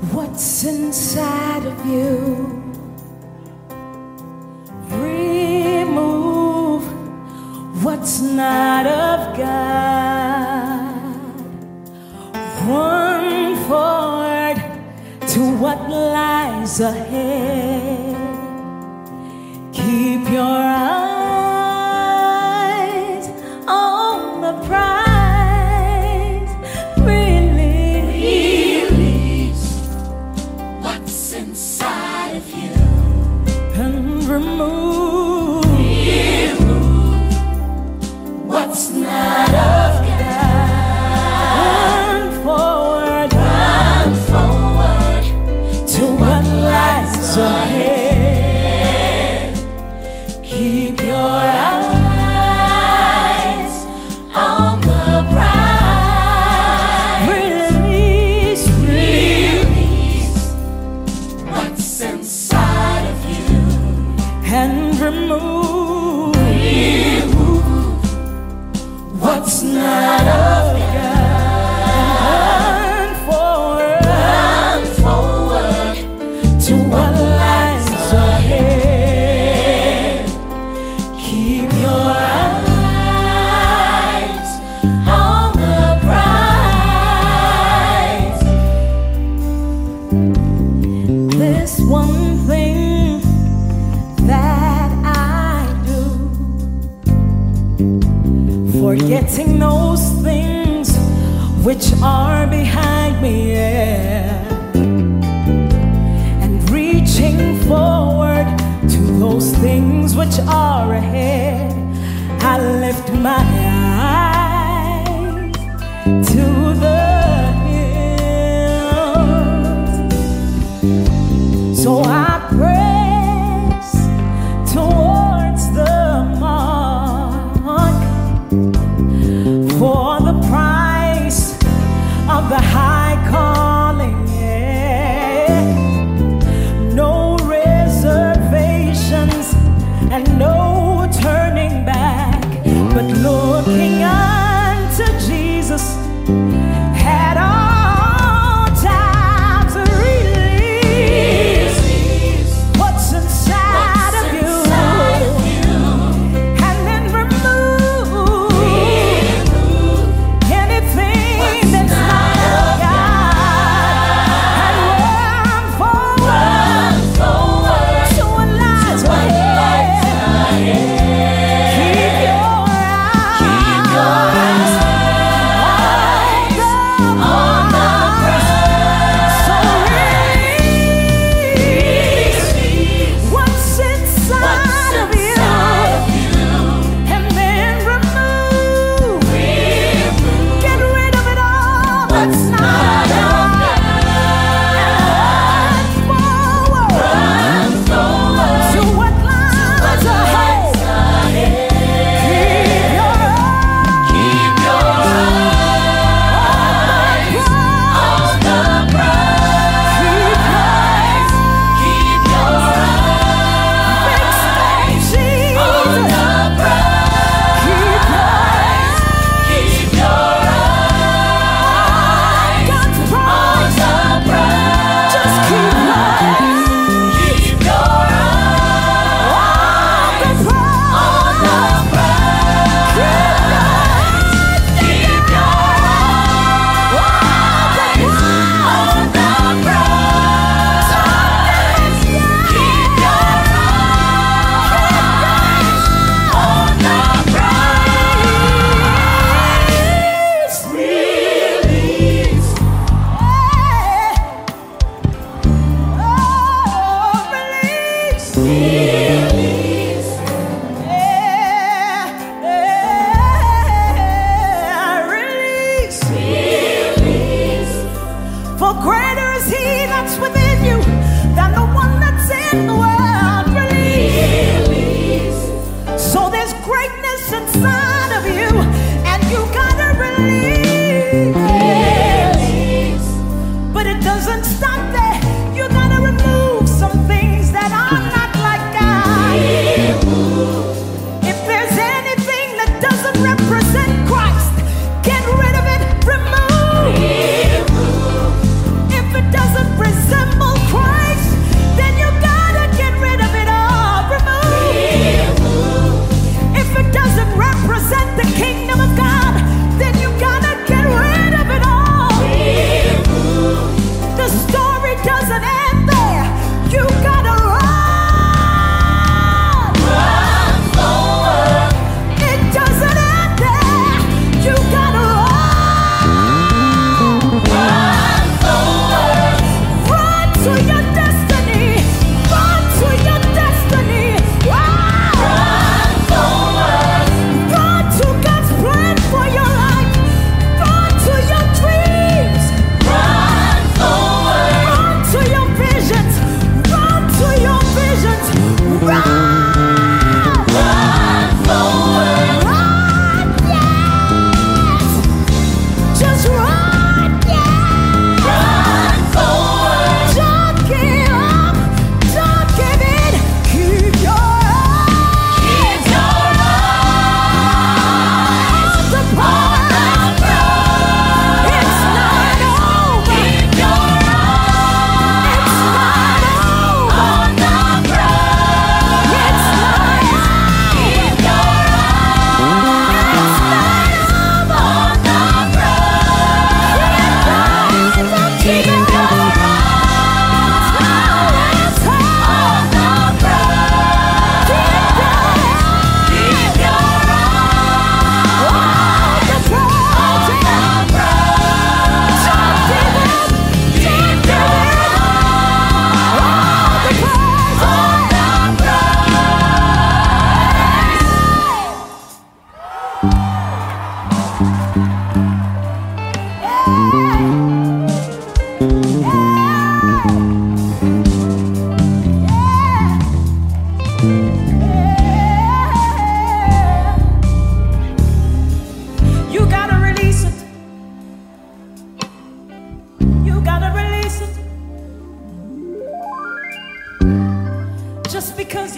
What's inside of you? Remove what's not of God. Run forward to what lies ahead. Keep your eyes on the prize. Release what's inside of you and remove what's not of God. Run forward to what lies ahead. Keep your eyes on the prize. Release what's inside of you and remove what's not of God. Run forward to what lies ahead. Keep your eyes on the prize. This one thing that I do, forgetting those things which are behind me, yeah, and reaching forward to those things which are ahead. I lift my eyes to the hills, so I press towards the mark for the prize of the high calling, yeah. No reservations and no turning back, but looking unto Jesus,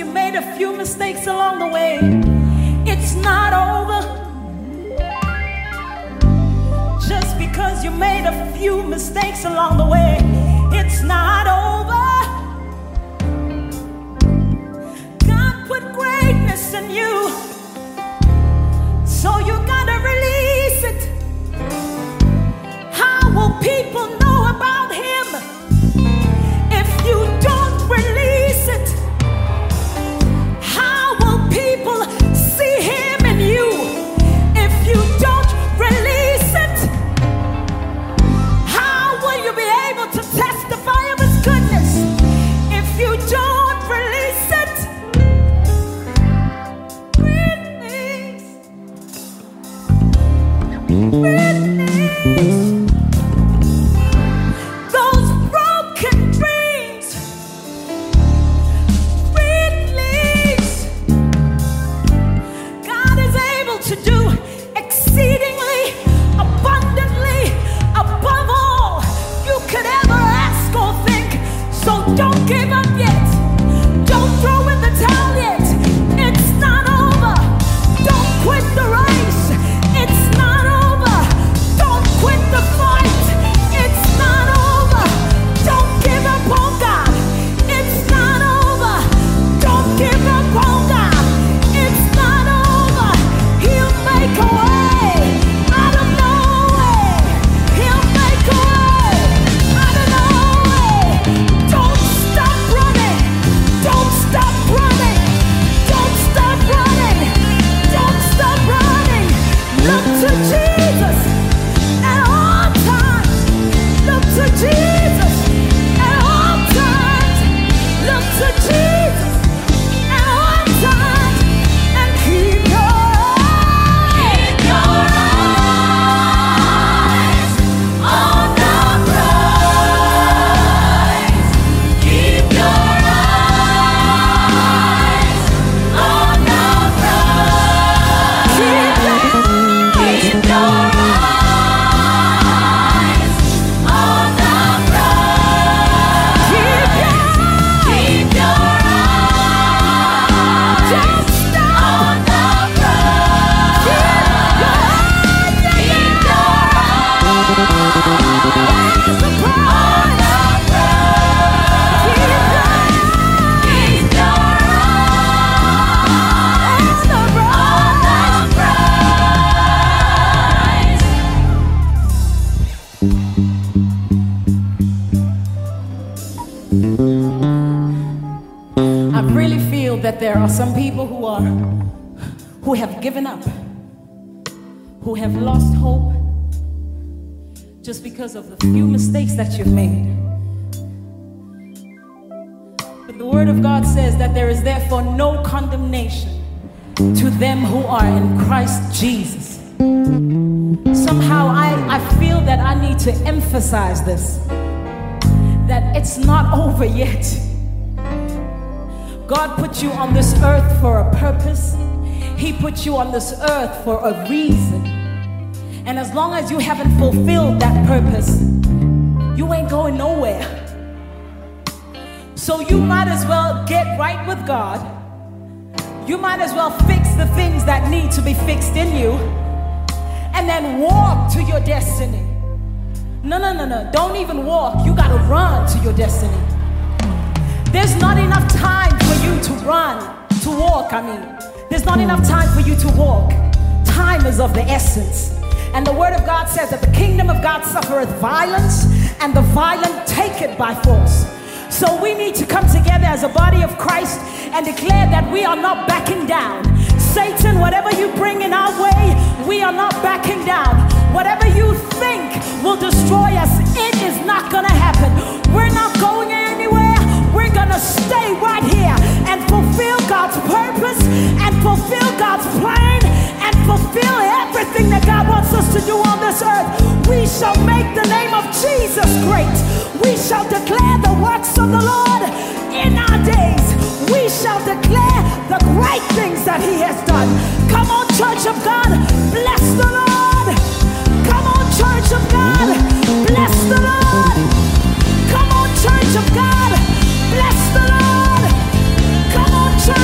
you made a few mistakes along the way, it's not over. Just because you made a few mistakes along the way, it's not over. God put greatness in you, so you gotta release it. How will people know about him if you don't release it? How will people see him in you if you don't release it? How will you be able to testify of his goodness if you don't release it? Release. Those broken dreams, release. God is able to do exceedingly, abundantly, above all you could ever ask or think. So don't give up yet. Don't throw in the towel yet. It's not over. Don't quit the race. It's not over. Don't quit the fight. It's not over. Don't give up on God. It's not over. Don't give up on God. It's not over. He'll make a way out of no way. He'll make a way out of no way. Don't stop running. Don't stop running. Don't stop running. Don't stop running. Look to Jesus at all times. Look to Jesus at all times. Look to Jesus at all times. And keep your eyes on the prize. Keep your eyes on the prize. Keep your eyes on the prize. Keep your eyes. Don't stop on the prize. Keep your eyes. Keep your eyes on the prize. Keep your eyes. Keep your eyes on the prize. I really feel that there are some people who have given up, who have lost hope just because of the few mistakes that you've made. But the Word of God says that there is therefore no condemnation to them who are in Christ Jesus. Somehow I feel that I need to emphasize this, that it's not over yet. God put you on this earth for a purpose. He put you on this earth for a reason. And as long as you haven't fulfilled that purpose, you ain't going nowhere. So you might as well get right with God. You might as well fix the things that need to be fixed in you, and then walk to your destiny. No. Don't even walk. You gotta run to your destiny. There's not enough time for you to run, to walk, There's not enough time for you to walk. Time is of the essence. And the Word of God says that the kingdom of God suffereth violence, and the violent take it by force. So we need to come together as a body of Christ and declare that we are not backing down. Satan, whatever you bring in our way, we are not backing down. Whatever you think will destroy us, it is not going to happen. We're not going anywhere. We're going to stay right here and fulfill God's purpose and fulfill God's plan and fulfill everything that God wants us to do on this earth. We shall make the name of Jesus great. We shall declare the works of the Lord in our days. We shall declare the great things that He has done. Come on, church of God, bless the Lord. Come on, church of God, bless the Lord. Come on, church of God, bless the Lord. Come on, church.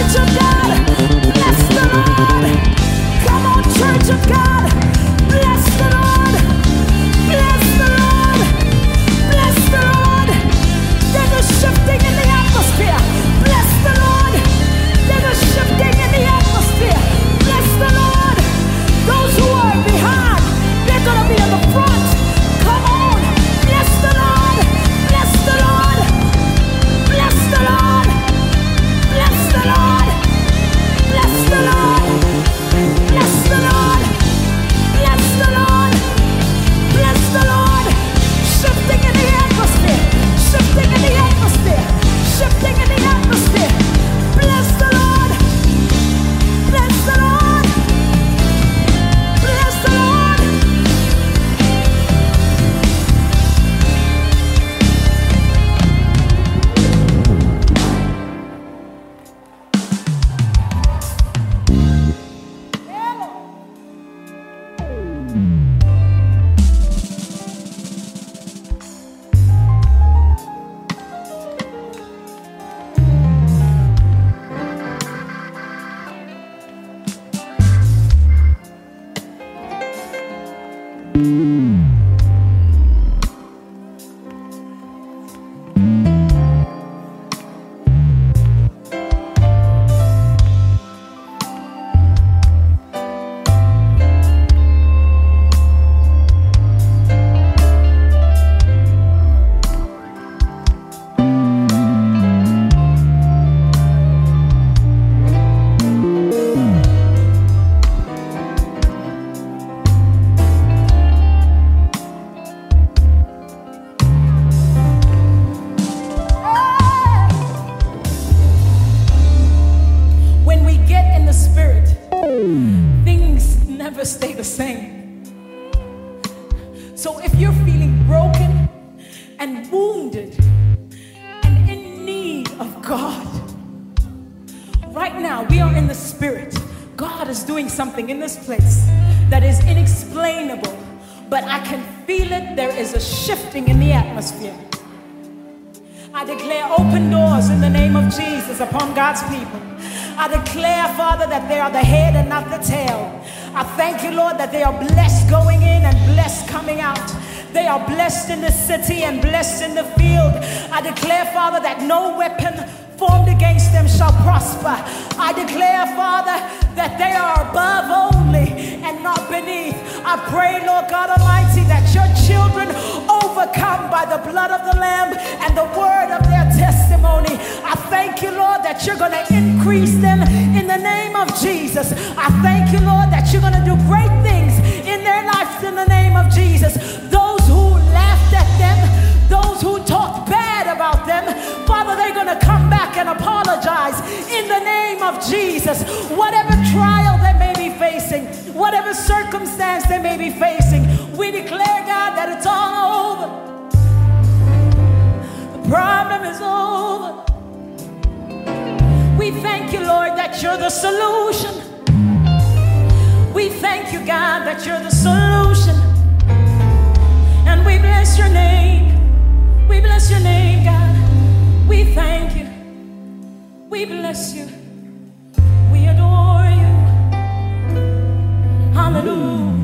never stay the same. So if you're feeling broken and wounded and in need of God, right now we are in the Spirit. God is doing something in this place that is inexplainable, but I can feel it. There is a shifting in the atmosphere. I declare open doors in the name of Jesus upon God's people. I declare, Father, that they are the head and not the tail. I thank you, Lord, that they are blessed going in and blessed coming out. They are blessed in the city and blessed in the field. I declare, Father, that no weapon formed against them shall prosper. I declare, Father, that they are above only and not beneath. I pray, Lord God Almighty, that your children overcome by the blood of the Lamb and the word of their testimony. I thank you, Lord, that you're going to increase them in the name of Jesus. I thank you, Lord, that you're going to do great things in their lives in the name of Jesus. Those who laughed at them, those who talked bad about them, Father, they're going to come back and apologize in the name of Jesus. Whatever trial they may be facing, whatever circumstance they may be facing, we declare, God, that it's all over. The problem is over. We thank you, Lord, that you're the solution. We thank you, God, that you're the solution. And we bless your name. We bless your name, God. We thank you. We bless you. We adore you. Hallelujah.